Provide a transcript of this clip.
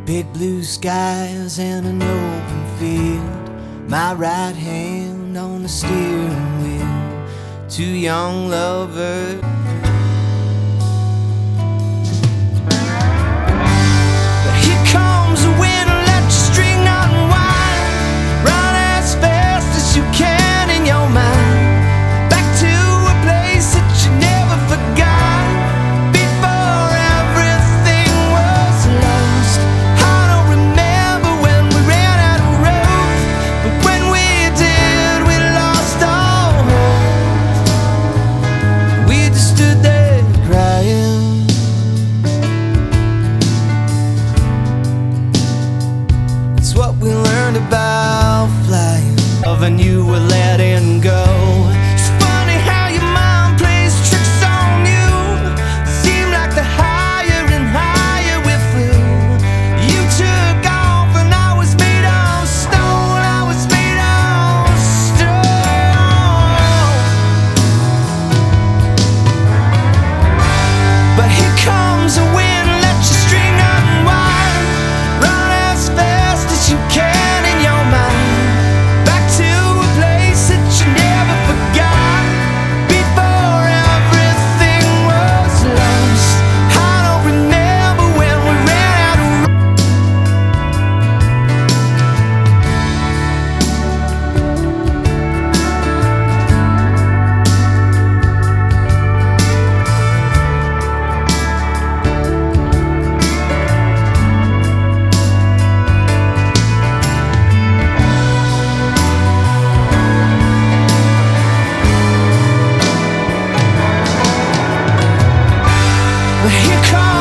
Big blue skies and an open field, my right hand on the steering wheel. Two young lovers. But here comes the wind, let your string unwind. Run as fast as you can in your mind, back to a place that you never forgot, before everything was lost. I don't remember when we ran out of road, but when we did, we lost all hope. We just stood there crying. It's what we learned about flying, loving you were letting go. It's funny how your mind plays tricks on you. Seemed like the higher and higher we flew, you took off and I was made of stone. I was made of stone. But here comes the wind, let your string unwind. Run as fast as you can in your mind, back to a place that you never forgot, before everything was lost. I don't remember when we ran out of road. But here comes